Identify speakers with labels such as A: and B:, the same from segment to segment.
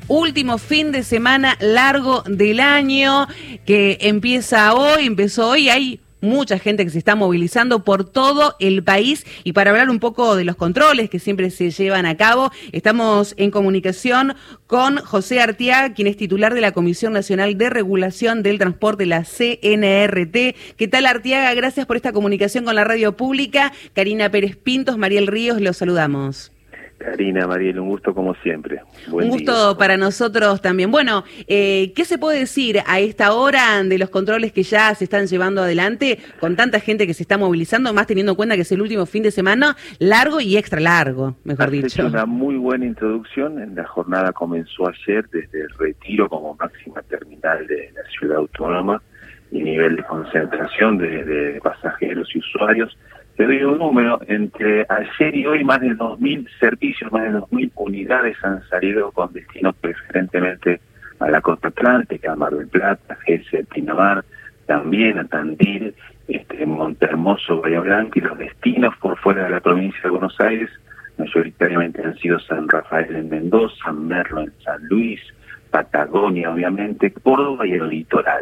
A: último fin de semana largo del año que empezó hoy. Hay mucha gente que se está movilizando por todo el país, y para hablar un poco de los controles que siempre se llevan a cabo, estamos en comunicación con José Artiaga, quien es titular de la Comisión Nacional de Regulación del Transporte, la CNRT. ¿Qué tal, Artiaga? Gracias por esta comunicación con la radio pública. Karina Pérez Pintos, Mariel Ríos, los saludamos.
B: Karina, Mariel, un gusto como siempre.
A: Un gusto para nosotros también. Bueno, ¿qué se puede decir a esta hora de los controles que ya se están llevando adelante con tanta gente que se está movilizando, más teniendo en cuenta que es el último fin de semana largo y extra largo, mejor dicho?
B: Has hecho una muy buena introducción. La jornada comenzó ayer desde el Retiro como máxima terminal de la ciudad autónoma y nivel de concentración de pasajeros y usuarios. Te doy un número: entre ayer y hoy más de 2.000 servicios, más de 2.000 unidades han salido con destinos preferentemente a la costa atlántica, a Mar del Plata, Gesell, Pinamar, también a Tandil, Montehermoso, Bahía Blanca, y los destinos por fuera de la provincia de Buenos Aires mayoritariamente han sido San Rafael en Mendoza, San Merlo en San Luis, Patagonia obviamente, Córdoba y el litoral.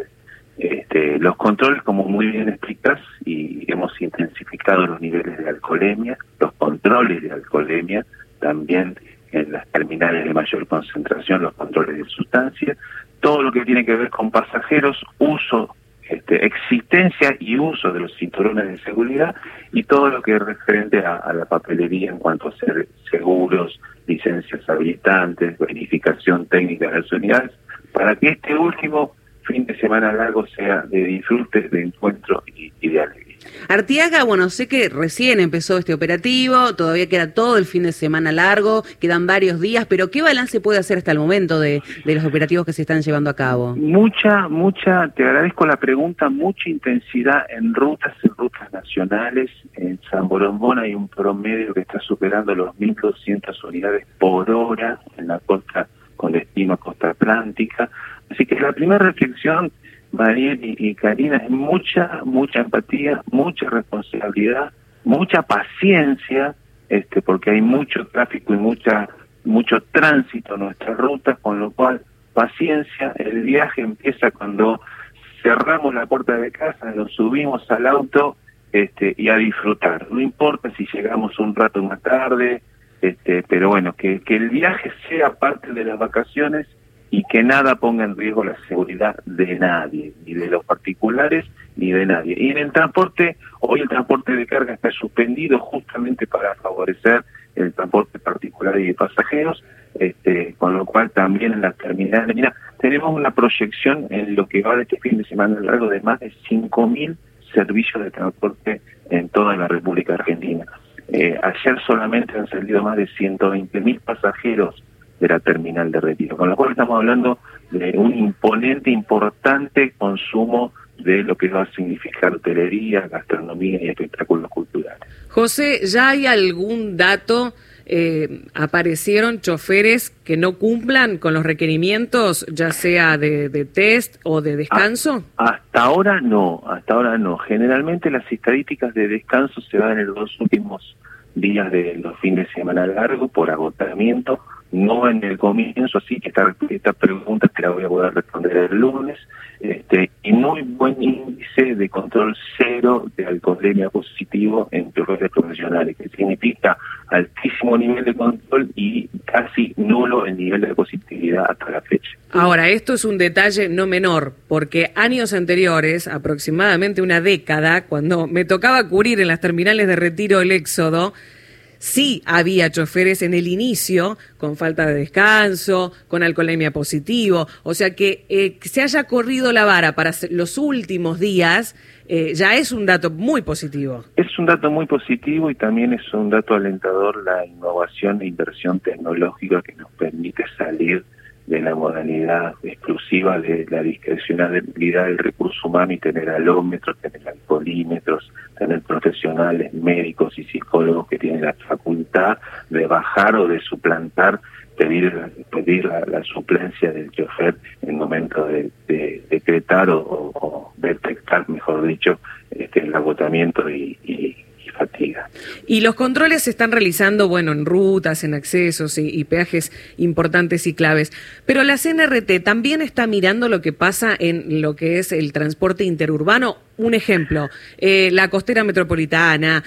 B: Los controles, como muy bien explicas, y hemos intensificado los niveles de alcoholemia, los controles de alcoholemia, también en las terminales de mayor concentración, los controles de sustancia, todo lo que tiene que ver con pasajeros, uso, existencia y uso de los cinturones de seguridad, y todo lo que es referente a la papelería en cuanto a seguros, licencias habilitantes, verificación técnica de las unidades, para que este último fin de semana largo sea de disfrute, de encuentro y de alegría.
A: Artiaga, bueno, sé que recién empezó este operativo, todavía queda todo el fin de semana largo, quedan varios días, pero ¿qué balance puede hacer hasta el momento de los operativos que se están llevando a cabo?
B: Mucha, te agradezco la pregunta, mucha intensidad en rutas nacionales. En San Borombón hay un promedio que está superando los 1.200 unidades por hora en la costa, con destino a costa atlántica. Así que la primera reflexión, Mariel y Karina, es mucha empatía, mucha responsabilidad, mucha paciencia, porque hay mucho tráfico y mucho tránsito en nuestras rutas, con lo cual paciencia. El viaje empieza cuando cerramos la puerta de casa, nos subimos al auto y a disfrutar. No importa si llegamos un rato más tarde, pero bueno, que el viaje sea parte de las vacaciones y que nada ponga en riesgo la seguridad de nadie, ni de los particulares ni de nadie. Y en el transporte, hoy el transporte de carga está suspendido justamente para favorecer el transporte particular y de pasajeros, con lo cual también en las terminales, mira, tenemos una proyección en lo que va de este fin de semana largo de más de 5.000 servicios de transporte en toda la República Argentina. Ayer solamente han salido más de 120.000 pasajeros de la terminal de Retiro, con lo cual estamos hablando de un imponente, importante consumo de lo que va a significar hotelería, gastronomía y espectáculos culturales.
C: José, ¿ya hay algún dato? ¿Aparecieron choferes que no cumplan con los requerimientos, ya sea de test o de descanso?
B: Hasta ahora no. Generalmente las estadísticas de descanso se dan en los 2 últimos días de los fines de semana largo por agotamiento, no en el comienzo, así que esta pregunta te la voy a poder responder el lunes. Y muy buen índice de control cero de alcoholemia positivo en choferes profesionales, que significa altísimo nivel de control y casi nulo el nivel de positividad hasta la fecha.
C: Ahora, esto es un detalle no menor, porque años anteriores, aproximadamente una década, cuando me tocaba cubrir en las terminales de Retiro el éxodo, sí había choferes en el inicio con falta de descanso, con alcoholemia positivo, o sea que se haya corrido la vara para los últimos días ya es un dato muy positivo.
B: Es un dato muy positivo y también es un dato alentador la innovación e inversión tecnológica que nos permite salir de la modalidad exclusiva de la discrecionalidad del recurso humano y tener alómetros, tener alcoholímetros, tener profesionales, médicos y psicólogos que tienen la facultad de bajar o de suplantar, pedir la suplencia del chofer en el momento de decretar o detectar, mejor dicho, el agotamiento y fatiga.
C: Y los controles se están realizando, bueno, en rutas, en accesos y peajes importantes y claves. Pero la CNRT también está mirando lo que pasa en lo que es el transporte interurbano. Un ejemplo, la costera metropolitana,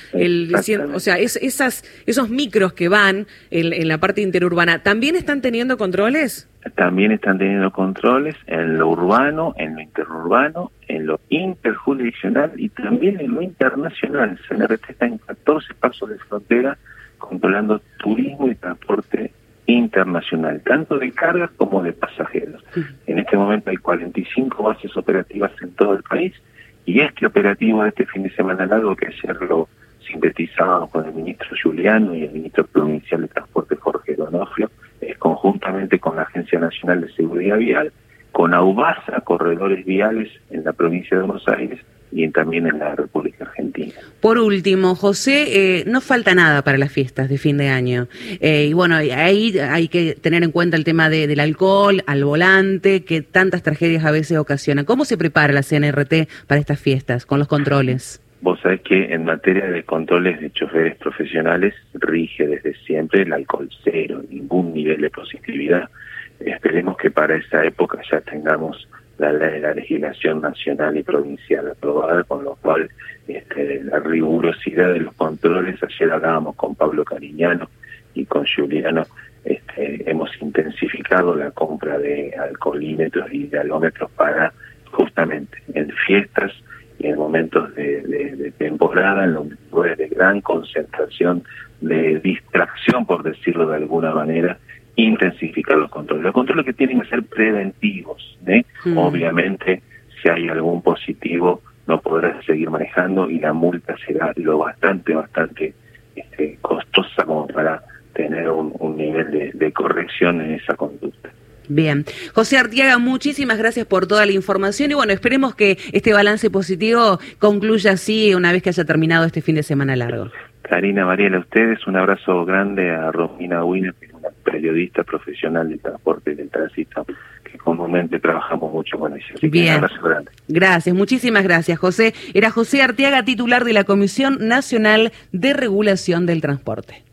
C: o sea, esos micros que van en la parte interurbana, ¿también están teniendo controles?
B: También están teniendo controles en lo urbano, en lo interurbano, en lo interjurisdiccional y también en lo internacional. CNRT está en 14 pasos de frontera controlando turismo y transporte internacional, tanto de cargas como de pasajeros. En este momento hay 45 bases operativas en todo el país y este operativo de este fin de semana largo, que ayer lo sintetizábamos con el ministro Giuliano y el ministro provincial de Transporte Jorge Donofrio, conjuntamente con la Agencia Nacional de Seguridad Vial, con AUBASA, corredores viales en la provincia de Buenos Aires y también en la República Argentina.
A: Por último, José, no falta nada para las fiestas de fin de año. Y bueno, ahí hay que tener en cuenta el tema del alcohol al volante, que tantas tragedias a veces ocasionan. ¿Cómo se prepara la CNRT para estas fiestas, con los controles?
B: Vos sabés que en materia de controles de choferes profesionales rige desde siempre el alcohol cero, ningún nivel de positividad. Esperemos que para esa época ya tengamos la legislación nacional y provincial aprobada, con lo cual la rigurosidad de los controles, ayer hablábamos con Pablo Cariñano y con Giuliano, hemos intensificado la compra de alcoholímetros y galómetros para justamente en fiestas y en momentos de temporada, en los lugares de gran concentración, de distracción, por decirlo de alguna manera, intensificar los controles. Los controles que tienen que ser preventivos, Obviamente, si hay algún positivo, no podrás seguir manejando y la multa será lo bastante costosa como para tener un nivel de corrección en esa conducta.
A: Bien. José Artiaga, muchísimas gracias por toda la información y bueno, esperemos que este balance positivo concluya así una vez que haya terminado este fin de semana largo.
B: Karina, Mariela, a ustedes un abrazo grande, a Romina Wiener, que es una periodista profesional del transporte y del tránsito, que comúnmente trabajamos mucho con ella. Así que un abrazo grande.
A: Gracias, muchísimas gracias, José. Era José Artiaga, titular de la Comisión Nacional de Regulación del Transporte.